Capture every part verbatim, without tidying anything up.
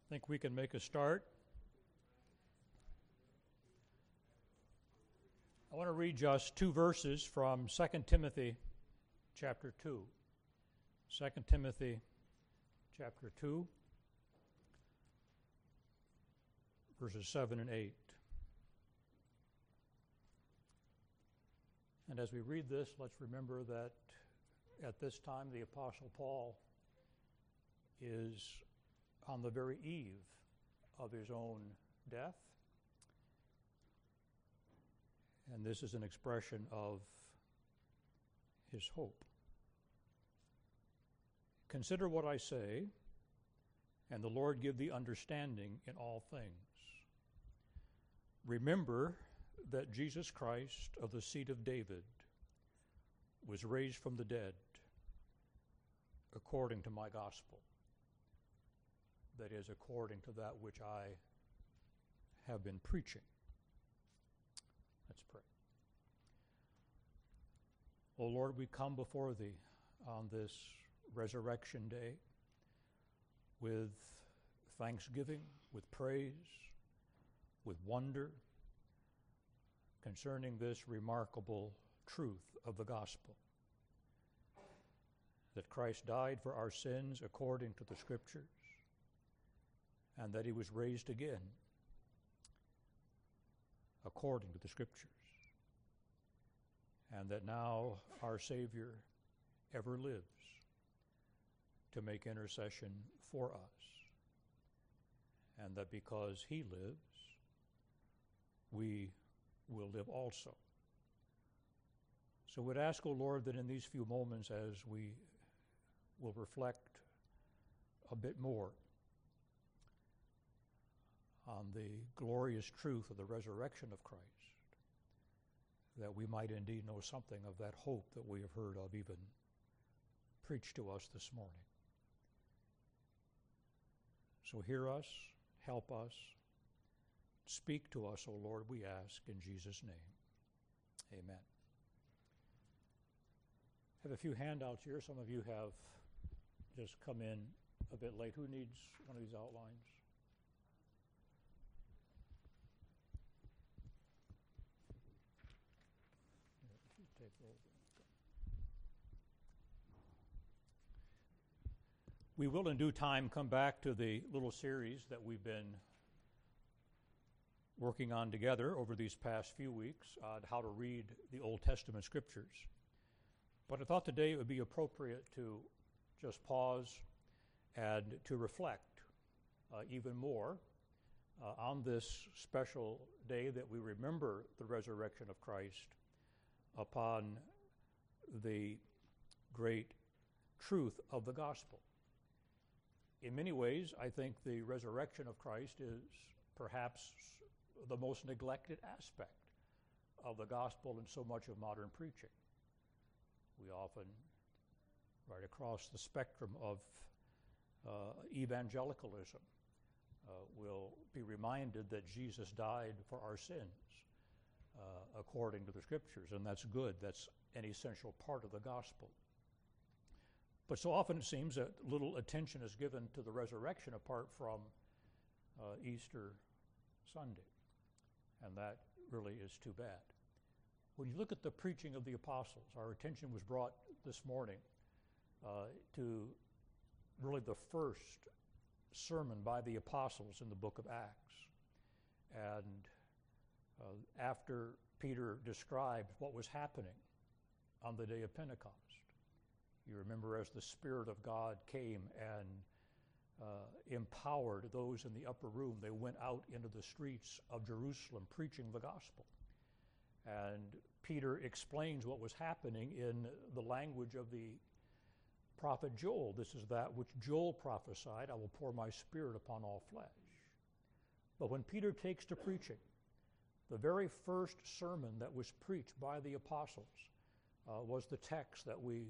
think we can make a start. I want to read just two verses from Second Timothy chapter two. Second Timothy chapter two, verses seven and eight. And as we read this, let's remember that at this time the Apostle Paul is on the very eve of his own death. And this is an expression of his hope. Consider what I say, and the Lord give thee understanding in all things. Remember that Jesus Christ of the seed of David was raised from the dead according to my gospel. That is, according to that which I have been preaching. Let's pray. O Lord, we come before Thee on this resurrection day with thanksgiving, with praise, with wonder concerning this remarkable truth of the gospel. That Christ died for our sins according to the Scriptures, and that He was raised again according to the Scriptures, and that now our Savior ever lives to make intercession for us, and that because He lives, we will live also. So we'd ask, O Lord, that in these few moments as we will reflect a bit more on the glorious truth of the resurrection of Christ, that we might indeed know something of that hope that we have heard of even preached to us this morning. So hear us, help us, speak to us, O Lord, we ask in Jesus' name. Amen. I have a few handouts here. Some of you have just come in a bit late. Who needs one of these outlines? We will in due time come back to the little series that we've been working on together over these past few weeks on how to read the Old Testament Scriptures. But I thought today it would be appropriate to just pause and to reflect uh, even more uh, on this special day that we remember the resurrection of Christ upon the great truth of the gospel. In many ways, I think the resurrection of Christ is perhaps the most neglected aspect of the gospel in so much of modern preaching. We often, right across the spectrum of uh, evangelicalism, uh, will be reminded that Jesus died for our sins uh, according to the Scriptures, and that's good. That's an essential part of the gospel. But so often it seems that little attention is given to the resurrection apart from uh, Easter Sunday, and that really is too bad. When you look at the preaching of the apostles, our attention was brought this morning uh, to really the first sermon by the apostles in the book of Acts. And uh, after Peter described what was happening on the day of Pentecost, you remember as the Spirit of God came and uh, empowered those in the upper room, they went out into the streets of Jerusalem preaching the gospel. And Peter explains what was happening in the language of the prophet Joel. This is that which Joel prophesied, I will pour my Spirit upon all flesh. But when Peter takes to preaching, the very first sermon that was preached by the apostles uh, was the text that we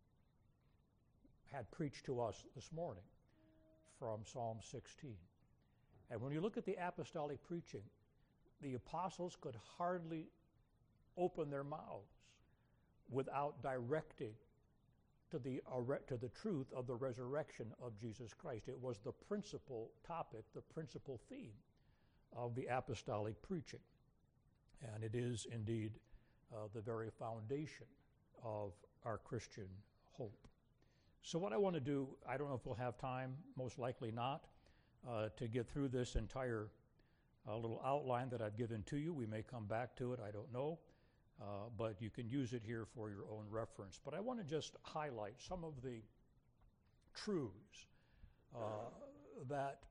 had preached to us this morning from Psalm sixteen. And when you look at the apostolic preaching, the apostles could hardly open their mouths without directing to the, to the truth of the resurrection of Jesus Christ. It was the principal topic, the principal theme of the apostolic preaching. And it is indeed uh, the very foundation of our Christian hope. So what I want to do, I don't know if we'll have time, most likely not, uh, to get through this entire uh, little outline that I've given to you. We may come back to it, I don't know, uh, but you can use it here for your own reference. But I want to just highlight some of the truths uh, that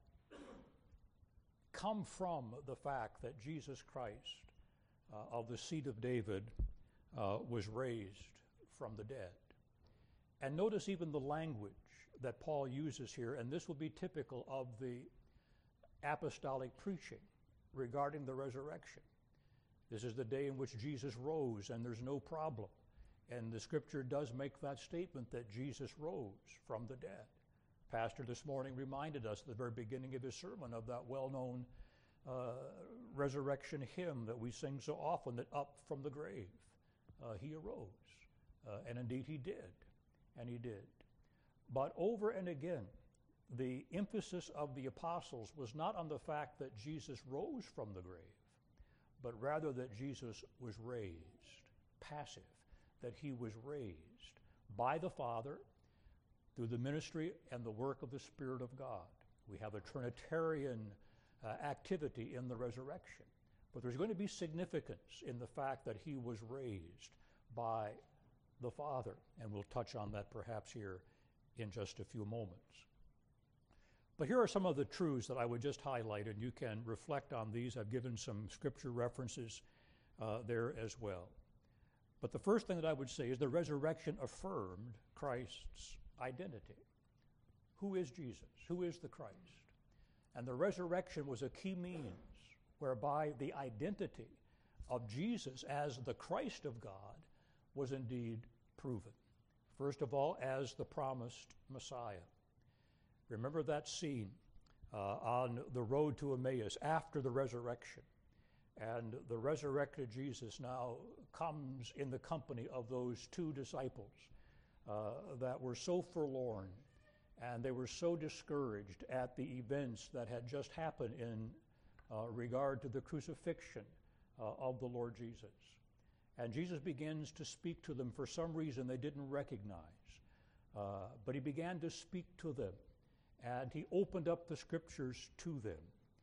come from the fact that Jesus Christ uh, of the seed of David uh, was raised from the dead. And notice even the language that Paul uses here, and this will be typical of the apostolic preaching regarding the resurrection. This is the day in which Jesus rose, and there's no problem. And the scripture does make that statement that Jesus rose from the dead. Pastor this morning reminded us at the very beginning of his sermon of that well-known uh, resurrection hymn that we sing so often, that up from the grave uh, he arose. Uh, and indeed he did. And he did. But over and again, the emphasis of the apostles was not on the fact that Jesus rose from the grave, but rather that Jesus was raised, passive, that he was raised by the Father through the ministry and the work of the Spirit of God. We have a Trinitarian uh, activity in the resurrection, but there's going to be significance in the fact that he was raised by the Father, and we'll touch on that perhaps here in just a few moments. But here are some of the truths that I would just highlight, and you can reflect on these. I've given some scripture references uh, there as well. But the first thing that I would say is the resurrection affirmed Christ's identity. Who is Jesus? Who is the Christ? And the resurrection was a key means whereby the identity of Jesus as the Christ of God was indeed proven. First of all, as the promised Messiah. Remember that scene uh, on the road to Emmaus after the resurrection. And the resurrected Jesus now comes in the company of those two disciples uh, that were so forlorn, and they were so discouraged at the events that had just happened in uh, regard to the crucifixion uh, of the Lord Jesus. And Jesus begins to speak to them for some reason they didn't recognize. Uh, but he began to speak to them, and he opened up the scriptures to them.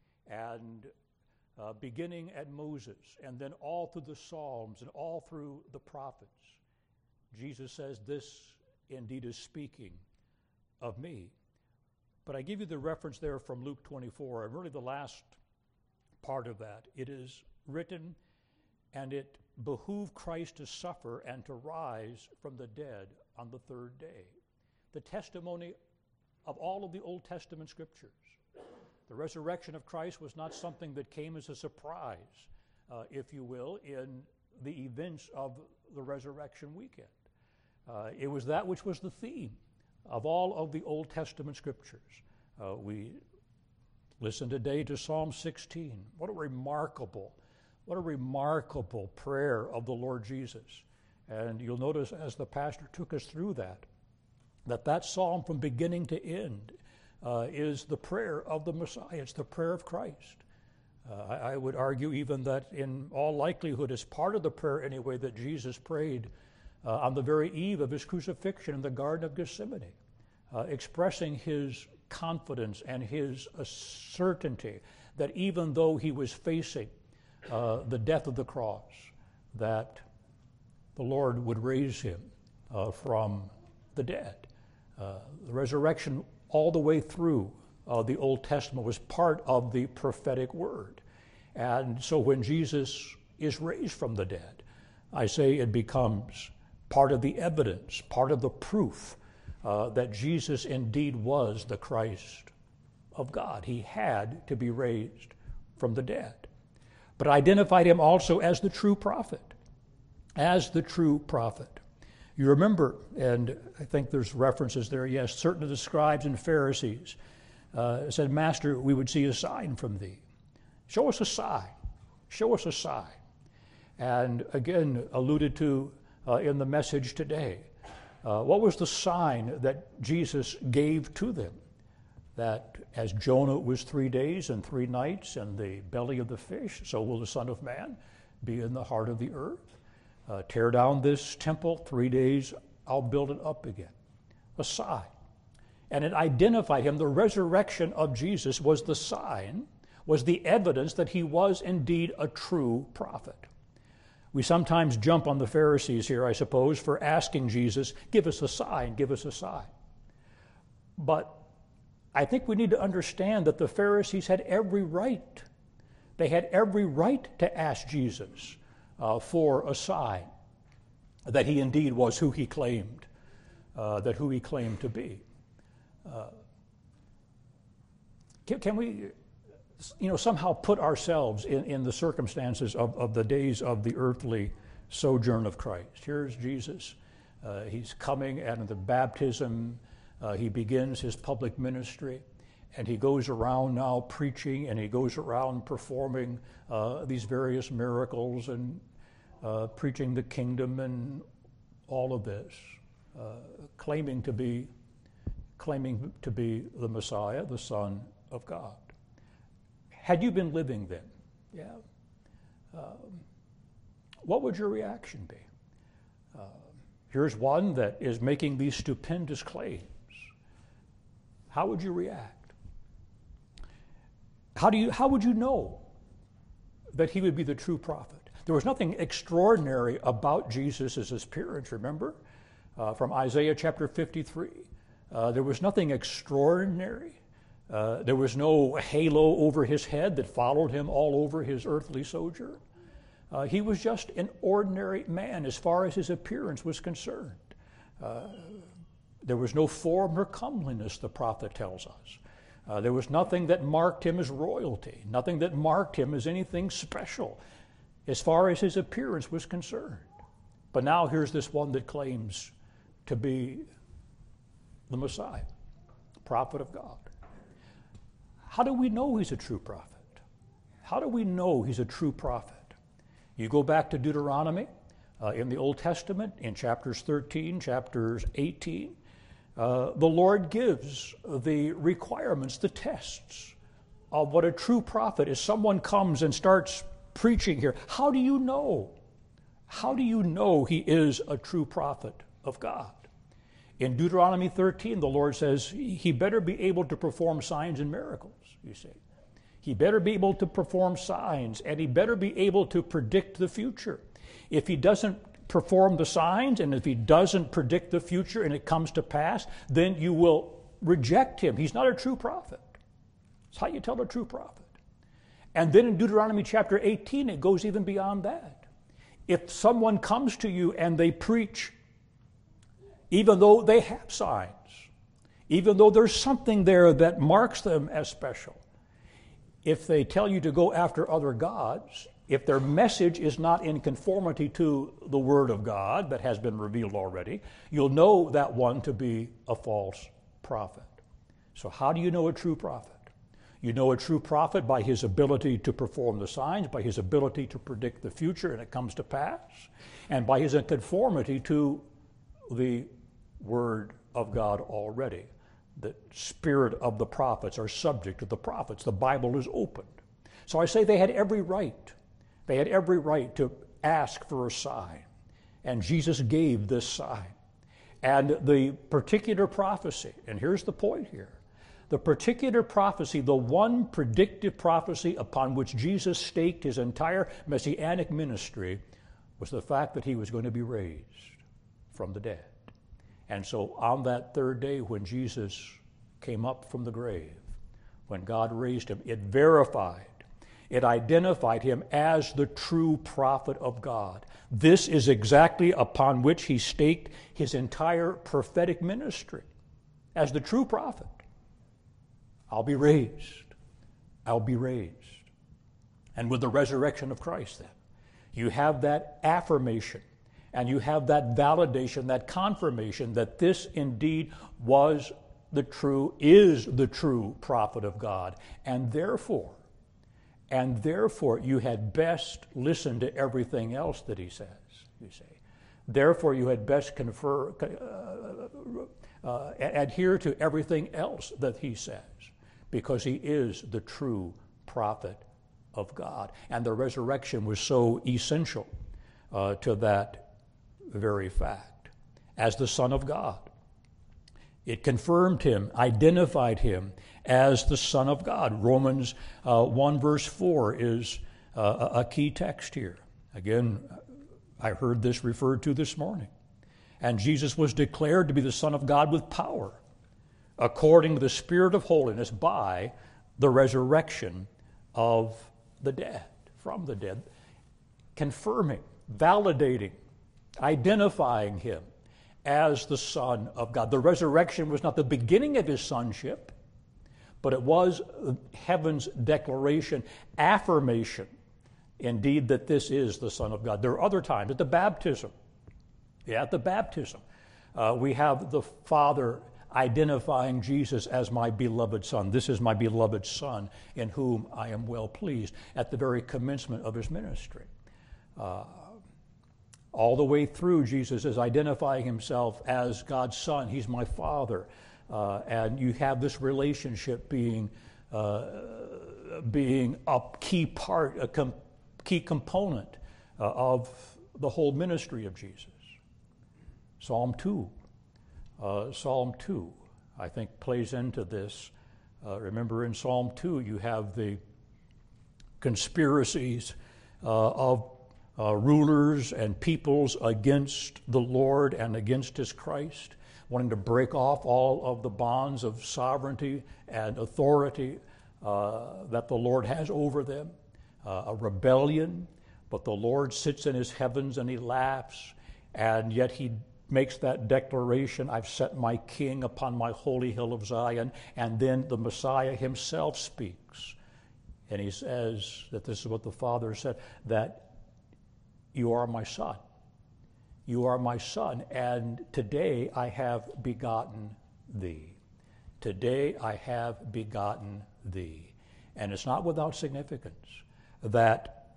And uh, beginning at Moses, and then all through the Psalms and all through the prophets, Jesus says, this indeed is speaking of me. But I give you the reference there from Luke twenty-four, and really the last part of that. It is written, and it behooved Christ to suffer and to rise from the dead on the third day. The testimony of all of the Old Testament scriptures. The resurrection of Christ was not something that came as a surprise, uh, if you will, in the events of the resurrection weekend. Uh, it was that which was the theme of all of the Old Testament scriptures. Uh, we listen today to Psalm sixteen. What a remarkable What a remarkable prayer of the Lord Jesus. And you'll notice as the pastor took us through that, that that psalm from beginning to end uh, is the prayer of the Messiah. It's the prayer of Christ. Uh, I, I would argue even that in all likelihood is part of the prayer anyway that Jesus prayed uh, on the very eve of his crucifixion in the Garden of Gethsemane, uh, expressing his confidence and his uh, certainty that even though he was facing Uh, the death of the cross, that the Lord would raise him uh, from the dead. Uh, the resurrection all the way through uh, the Old Testament was part of the prophetic word. And so when Jesus is raised from the dead, I say it becomes part of the evidence, part of the proof uh, that Jesus indeed was the Christ of God. He had to be raised from the dead. But identified him also as the true prophet, as the true prophet. You remember, and I think there's references there, yes, certain of the scribes and Pharisees uh, said, Master, we would see a sign from thee. Show us a sign. Show us a sign. And again, alluded to uh, in the message today, Uh, what was the sign that Jesus gave to them? That as Jonah was three days and three nights in the belly of the fish, so will the Son of Man be in the heart of the earth. Uh, tear down this temple, three days I'll build it up again. A sign. And it identified him. The resurrection of Jesus was the sign, was the evidence that he was indeed a true prophet. We sometimes jump on the Pharisees here, I suppose, for asking Jesus, give us a sign, give us a sign. But I think we need to understand that the Pharisees had every right. They had every right to ask Jesus uh, for a sign that he indeed was who he claimed, uh, that who he claimed to be. Uh, can, can we, you know, somehow put ourselves in, in the circumstances of, of the days of the earthly sojourn of Christ? Here's Jesus. Uh, he's coming, and at the baptism, uh, he begins his public ministry, and he goes around now preaching, and he goes around performing uh, these various miracles and uh, preaching the kingdom and all of this, uh, claiming to be claiming to be the Messiah, the Son of God. Had you been living then, yeah, um, what would your reaction be? Uh, here's one that is making these stupendous claims. How would you react? How do you? How would you know that he would be the true prophet? There was nothing extraordinary about Jesus' appearance, remember? Uh, from Isaiah chapter fifty-three. Uh, there was nothing extraordinary. Uh, there was no halo over his head that followed him all over his earthly sojourn. Uh, he was just an ordinary man as far as his appearance was concerned. Uh, there was no form or comeliness, the prophet tells us. Uh, there was nothing that marked him as royalty, nothing that marked him as anything special as far as his appearance was concerned. But now here's this one that claims to be the Messiah, prophet of God. How do we know he's a true prophet? How do we know he's a true prophet? You go back to Deuteronomy uh, in the Old Testament, in chapters thirteen, chapters eighteen, uh, the Lord gives the requirements, the tests of what a true prophet is. Someone comes and starts preaching here. How do you know? How do you know he is a true prophet of God? In Deuteronomy thirteen, the Lord says he better be able to perform signs and miracles, you see. He better be able to perform signs, and he better be able to predict the future. If he doesn't perform the signs, and if he doesn't predict the future and it comes to pass, then you will reject him. He's not a true prophet. That's how you tell a true prophet. And then in Deuteronomy chapter eighteen, it goes even beyond that. If someone comes to you and they preach, even though they have signs, even though there's something there that marks them as special, if they tell you to go after other gods, if their message is not in conformity to the Word of God that has been revealed already, you'll know that one to be a false prophet. So how do you know a true prophet? You know a true prophet by his ability to perform the signs, by his ability to predict the future and it comes to pass, and by his conformity to the Word of God already. The spirit of the prophets are subject to the prophets. The Bible is opened. So I say they had every right. They had every right to ask for a sign. And Jesus gave this sign. And the particular prophecy, and here's the point here, the particular prophecy, the one predictive prophecy upon which Jesus staked his entire messianic ministry, was the fact that he was going to be raised from the dead. And so on that third day when Jesus came up from the grave, when God raised him, it verified, it identified him as the true prophet of God. This is exactly upon which he staked his entire prophetic ministry, as the true prophet. I'll be raised. I'll be raised. And with the resurrection of Christ then, you have that affirmation and you have that validation, that confirmation that this indeed was the true, is the true prophet of God. And therefore, and therefore you had best listen to everything else that he says, you see. Therefore, you had best confer, uh, uh, adhere to everything else that he says, because he is the true prophet of God. And the resurrection was so essential uh, to that very fact. As the Son of God, it confirmed him, identified him as the Son of God. Romans uh, one verse four is uh, a key text here. Again, I heard this referred to this morning. And Jesus was declared to be the Son of God with power, according to the Spirit of holiness, by the resurrection of the dead, from the dead, confirming, validating, identifying him as the Son of God. The resurrection was not the beginning of his sonship, but it was heaven's declaration, affirmation, indeed, that this is the Son of God. There are other times, at the baptism, yeah, at the baptism, uh, we have the Father identifying Jesus as my beloved Son. This is my beloved Son in whom I am well pleased, at the very commencement of his ministry. Uh, all the way through, Jesus is identifying himself as God's Son. He's my Father. Uh, and you have this relationship being, uh, being a key part, a com- key component uh, of the whole ministry of Jesus. Psalm two. Uh, Psalm two, I think, plays into this. Uh, remember, in Psalm two, you have the conspiracies uh, of uh, rulers and peoples against the Lord and against his Christ, wanting to break off all of the bonds of sovereignty and authority uh, that the Lord has over them. Uh, a rebellion, but the Lord sits in his heavens and he laughs, and yet he makes that declaration, I've set my king upon my holy hill of Zion, and then the Messiah himself speaks. And he says that this is what the Father said, that you are my Son. You are my Son, and today I have begotten thee. Today I have begotten thee. And it's not without significance that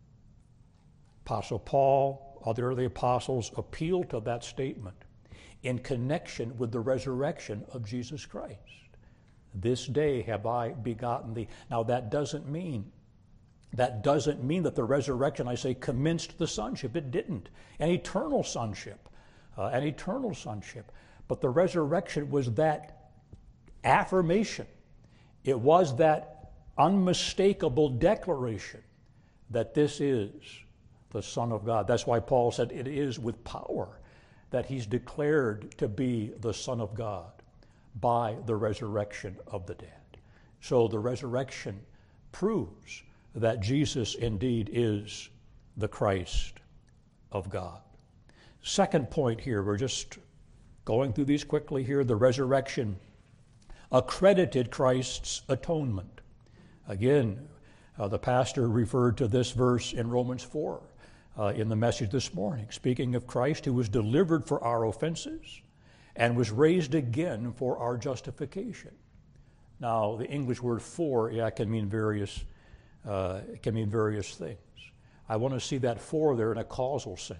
Apostle Paul, other early apostles, appeal to that statement in connection with the resurrection of Jesus Christ. This day have I begotten thee. Now that doesn't mean, that doesn't mean that the resurrection, I say, commenced the sonship. It didn't. An eternal sonship, uh, an eternal sonship. But the resurrection was that affirmation. It was that unmistakable declaration that this is the Son of God. That's why Paul said it is with power that he's declared to be the Son of God by the resurrection of the dead. So the resurrection proves that Jesus indeed is the Christ of God. Second point here, we're just going through these quickly here. The resurrection accredited Christ's atonement. Again, uh, the pastor referred to this verse in Romans four. Uh, in the message this morning, speaking of Christ who was delivered for our offenses and was raised again for our justification. Now, the English word for, yeah, can mean various, uh, it can mean various things. I want to see that for there in a causal sense,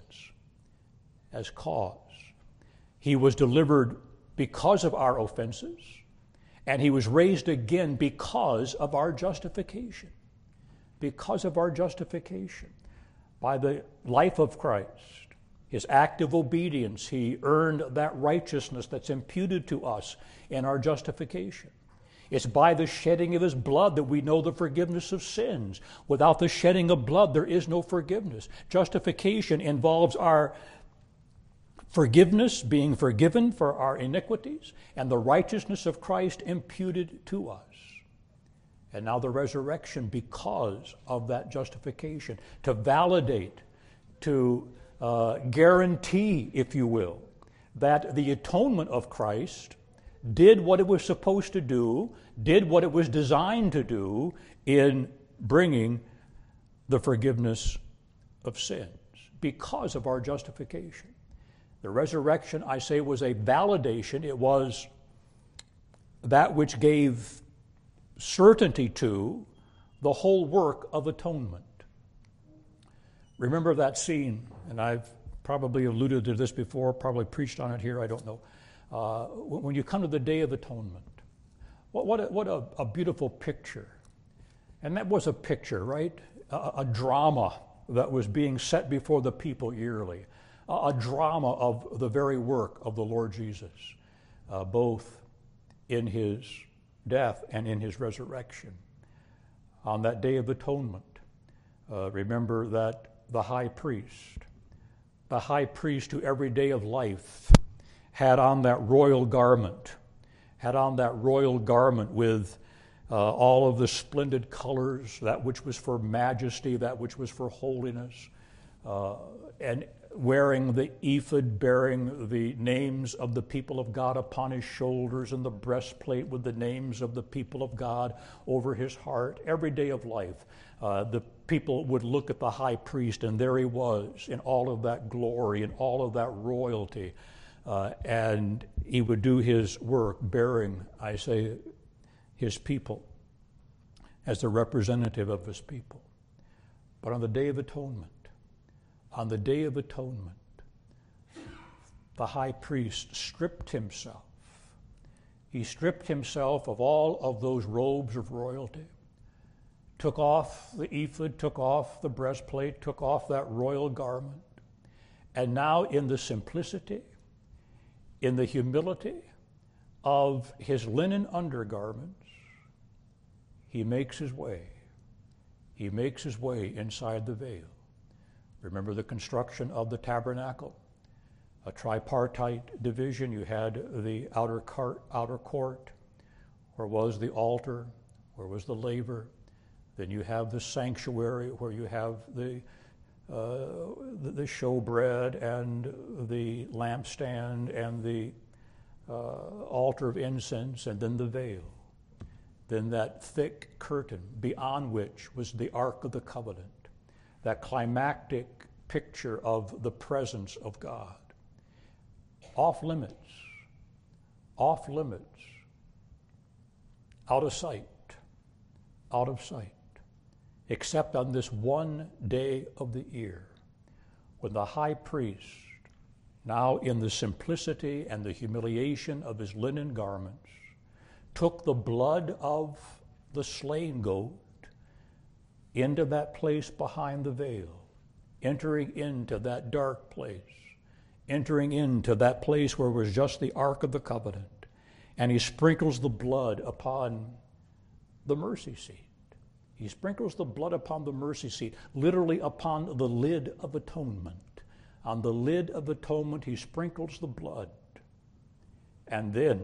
as cause. He was delivered because of our offenses, and he was raised again because of our justification. Because of our justification. By the life of Christ, his active obedience, he earned that righteousness that's imputed to us in our justification. It's by the shedding of his blood that we know the forgiveness of sins. Without the shedding of blood, there is no forgiveness. Justification involves our forgiveness, being forgiven for our iniquities, and the righteousness of Christ imputed to us. And now the resurrection because of that justification, to validate, to uh, guarantee, if you will, that the atonement of Christ did what it was supposed to do, did what it was designed to do in bringing the forgiveness of sins because of our justification. The resurrection, I say, was a validation. It was that which gave certainty to the whole work of atonement. Remember that scene, and I've probably alluded to this before, probably preached on it here, I don't know. Uh, when you come to the Day of Atonement, what, what, a, what a, a beautiful picture. And that was a picture, right? A, a drama that was being set before the people yearly. A, a drama of the very work of the Lord Jesus, uh, both in his death and in his resurrection. On that Day of Atonement, uh, remember that the high priest, the high priest who every day of life had on that royal garment, had on that royal garment with uh, all of the splendid colors, that which was for majesty, that which was for holiness, uh, and wearing the ephod, bearing the names of the people of God upon his shoulders, and the breastplate with the names of the people of God over his heart. Every day of life, uh, the people would look at the high priest, and there he was in all of that glory and all of that royalty, uh, and he would do his work bearing, I say, his people as the representative of his people. But on the Day of Atonement, on the Day of Atonement, the high priest stripped himself. He stripped himself of all of those robes of royalty, took off the ephod, took off the breastplate, took off that royal garment, and now in the simplicity, in the humility of his linen undergarments, he makes his way. He makes his way inside the veil. Remember the construction of the tabernacle, a tripartite division. You had the outer court, outer court, where was the altar, where was the laver. Then you have the sanctuary, where you have the uh, the, the showbread and the lampstand and the uh, altar of incense, and then the veil. Then that thick curtain beyond which was the Ark of the Covenant, that climactic picture of the presence of God. Off limits, off limits, out of sight, out of sight, except on this one day of the year, when the high priest, now in the simplicity and the humiliation of his linen garments, took the blood of the slain goat into that place behind the veil, entering into that dark place, entering into that place where was just the Ark of the Covenant, and he sprinkles the blood upon the mercy seat. He sprinkles the blood upon the mercy seat, literally upon the lid of atonement. On the lid of atonement, he sprinkles the blood, and then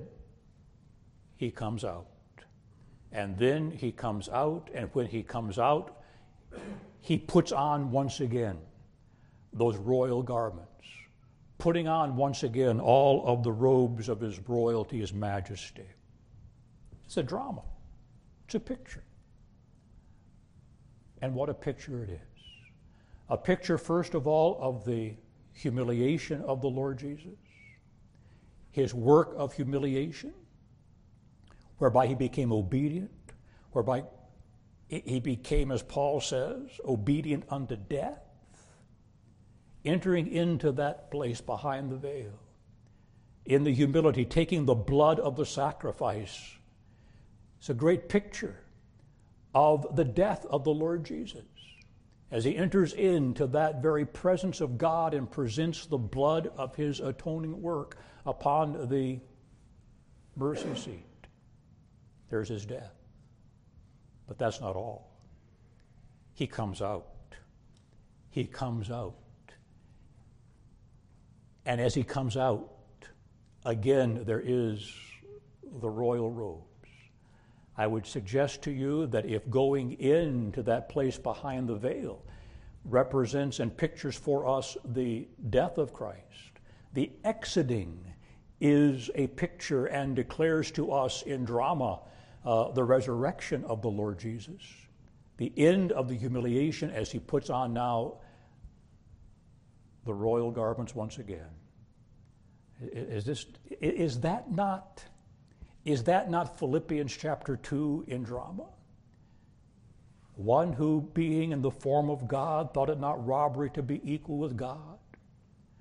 he comes out. And then he comes out, and when he comes out, he puts on once again those royal garments, putting on once again all of the robes of his royalty, his majesty. It's a drama. It's a picture. And what a picture it is. A picture, first of all, of the humiliation of the Lord Jesus, his work of humiliation, whereby he became obedient, whereby he became, as Paul says, obedient unto death, entering into that place behind the veil, in the humility, taking the blood of the sacrifice. It's a great picture of the death of the Lord Jesus, as he enters into that very presence of God and presents the blood of his atoning work upon the mercy seat. There's his death. But that's not all. He comes out. He comes out. And as he comes out, again, there is the royal robes. I would suggest to you that if going into that place behind the veil represents and pictures for us the death of Christ, the exiting is a picture and declares to us in drama Uh, the resurrection of the Lord Jesus, the end of the humiliation as he puts on now the royal garments once again. Is this, is that not, is that not Philippians chapter two in drama? One who, being in the form of God, thought it not robbery to be equal with God,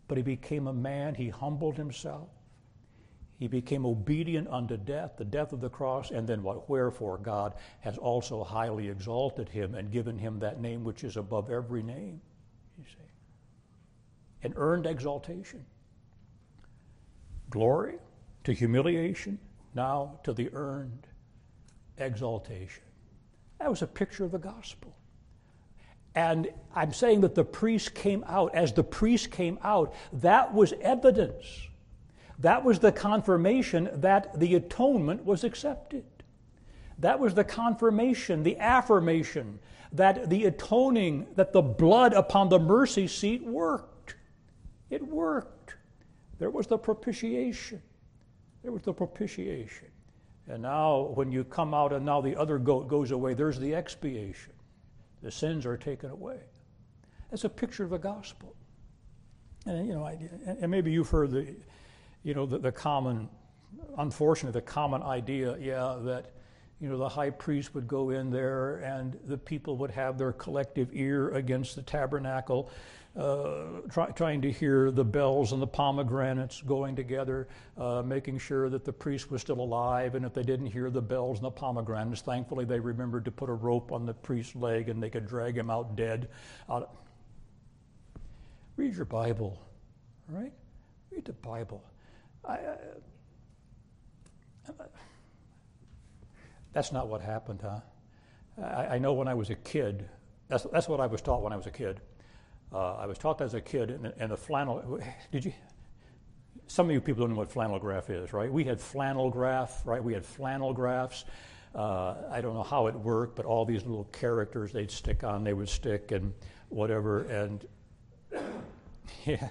but he became a man. He humbled himself. He became obedient unto death, the death of the cross, and then what? Wherefore God has also highly exalted him and given him that name which is above every name, you see. An earned exaltation. Glory to humiliation, now to the earned exaltation. That was a picture of the gospel. And I'm saying that the priest came out. As the priest came out, that was evidence. That was the confirmation that the atonement was accepted. That was the confirmation, the affirmation that the atoning, that the blood upon the mercy seat worked. It worked. There was the propitiation. There was the propitiation. And now when you come out and now the other goat goes away, there's the expiation. The sins are taken away. That's a picture of the gospel. And, you know, I, and maybe you've heard the, you know, the, the common, unfortunately, the common idea, yeah, that, you know, the high priest would go in there and the people would have their collective ear against the tabernacle, uh, try, trying to hear the bells and the pomegranates going together, uh, making sure that the priest was still alive. And if they didn't hear the bells and the pomegranates, thankfully they remembered to put a rope on the priest's leg and they could drag him out dead. Out. Read your Bible, all right? Read the Bible. I, I, that's not what happened, huh? I, I know when I was a kid, that's, that's what I was taught when I was a kid. Uh, I was taught as a kid, and, and the flannel, did you, some of you people don't know what flannel graph is, right? We had flannel graph, right? We had flannel graphs. Uh, I don't know how it worked, but all these little characters they'd stick on, they would stick and whatever, and yeah.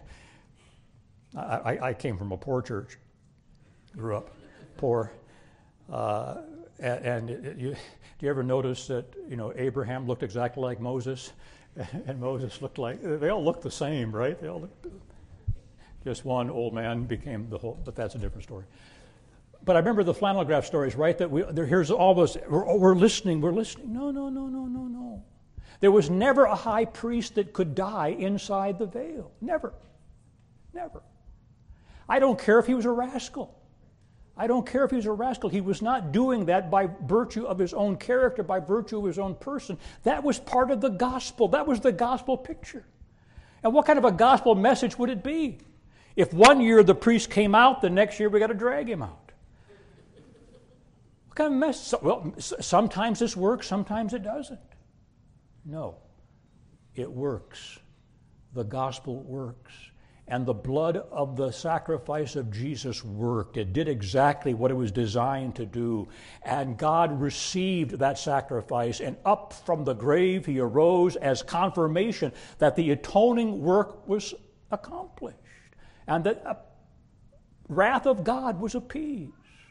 I, I came from a poor church, grew up poor, uh, and, and it, you, do you ever notice that, you know, Abraham looked exactly like Moses, and Moses looked like, they all looked the same, right? They all looked, just one old man became the whole, but that's a different story. But I remember the flannel graph stories, right? That we, there, here's all those, we're, we're listening, we're listening. No, no, no, no, no, no. There was never a high priest that could die inside the veil. Never. Never. I don't care if he was a rascal. I don't care if he was a rascal. He was not doing that by virtue of his own character, by virtue of his own person. That was part of the gospel. That was the gospel picture. And what kind of a gospel message would it be? If one year the priest came out, the next year we got to drag him out. What kind of message? Well, sometimes this works, sometimes it doesn't. No, it works. The gospel works. And the blood of the sacrifice of Jesus worked. It did exactly what it was designed to do. And God received that sacrifice, and up from the grave he arose as confirmation that the atoning work was accomplished. And that the wrath of God was appeased.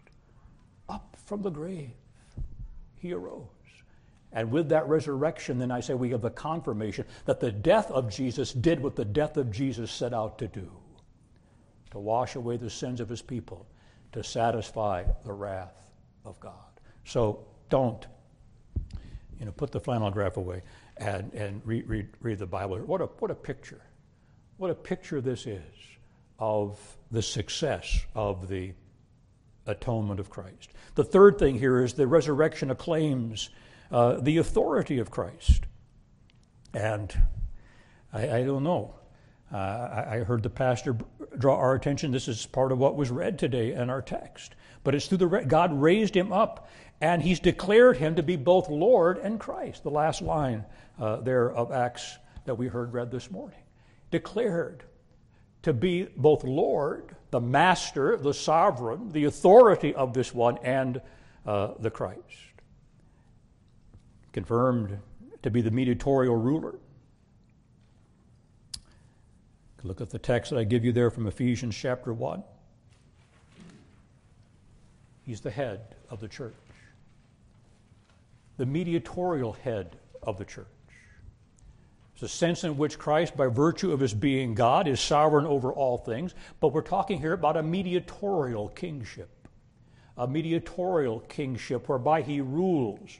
Up from the grave he arose. And with that resurrection, then I say we have the confirmation that the death of Jesus did what the death of Jesus set out to do, to wash away the sins of his people, to satisfy the wrath of God. So don't, you know, put the flannel graph away and, and read, read, read the Bible. What a, what a picture. What a picture this is of the success of the atonement of Christ. The third thing here is the resurrection acclaims Uh, the authority of Christ. And I, I don't know. Uh, I, I heard the pastor draw our attention. This is part of what was read today in our text. But it's through the, re- God raised him up, and he's declared him to be both Lord and Christ. The last line uh, there of Acts that we heard read this morning. Declared to be both Lord, the master, the sovereign, the authority of this one, and uh, the Christ. Confirmed to be the mediatorial ruler. Look at the text that I give you there from Ephesians chapter one. He's the head of the church. The mediatorial head of the church. It's a sense in which Christ, by virtue of his being God, is sovereign over all things. But we're talking here about a mediatorial kingship. A mediatorial kingship whereby he rules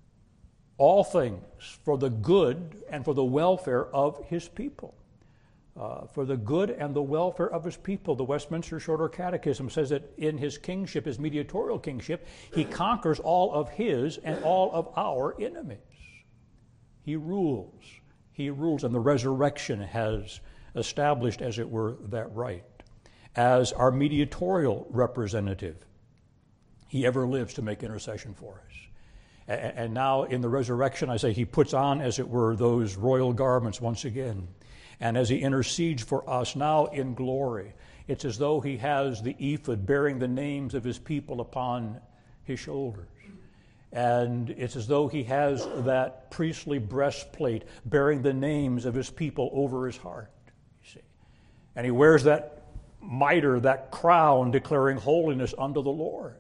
all things for the good and for the welfare of his people. uh, for the good and the welfare of his people. The Westminster Shorter Catechism says that in his kingship, his mediatorial kingship, he conquers all of his and all of our enemies. He rules. He rules, and the resurrection has established, as it were, that right. As our mediatorial representative, he ever lives to make intercession for us. And now in the resurrection, I say, he puts on, as it were, those royal garments once again. And as he intercedes for us now in glory, it's as though he has the ephod bearing the names of his people upon his shoulders. And it's as though he has that priestly breastplate bearing the names of his people over his heart, you see. And he wears that mitre, that crown, declaring holiness unto the Lord.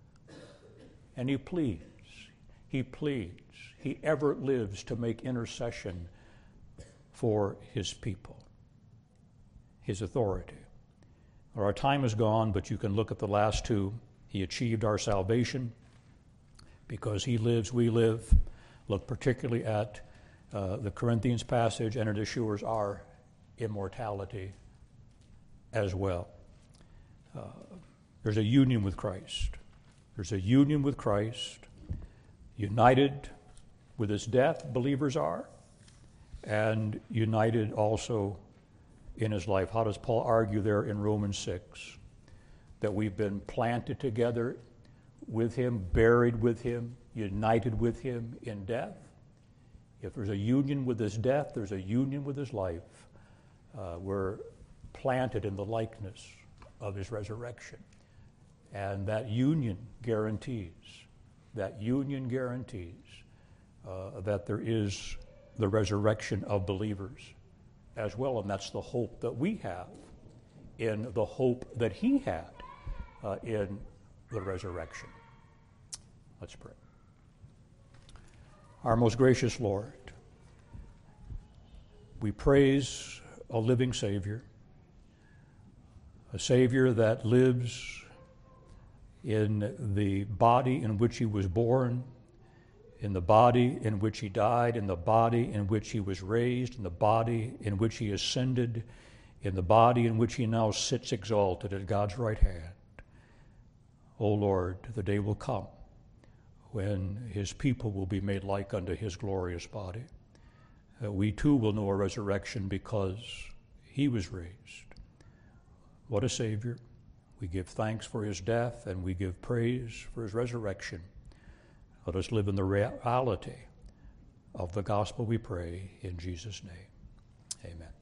And he pleads, he pleads, he ever lives to make intercession for his people, his authority. Our time is gone, but you can look at the last two. He achieved our salvation. Because he lives, we live. Look particularly at uh, the Corinthians passage, and it assures our immortality as well. Uh, there's a union with Christ. There's a union with Christ, united with his death, believers are, and united also in his life. How does Paul argue there in Romans six? That we've been planted together with him, buried with him, united with him in death. If there's a union with his death, there's a union with his life. Uh, we're planted in the likeness of his resurrection. And that union guarantees, that union guarantees uh, that there is the resurrection of believers as well. And that's the hope that we have in the hope that he had uh, in the resurrection. Let's pray. Our most gracious Lord, we praise a living Savior, a Savior that lives in the body in which he was born, in the body in which he died, in the body in which he was raised, in the body in which he ascended, in the body in which he now sits exalted at God's right hand. O Lord, the day will come when his people will be made like unto his glorious body. Uh, we too will know a resurrection because he was raised. What a Savior. We give thanks for his death and we give praise for his resurrection. Let us live in the reality of the gospel, we pray, in Jesus' name. Amen.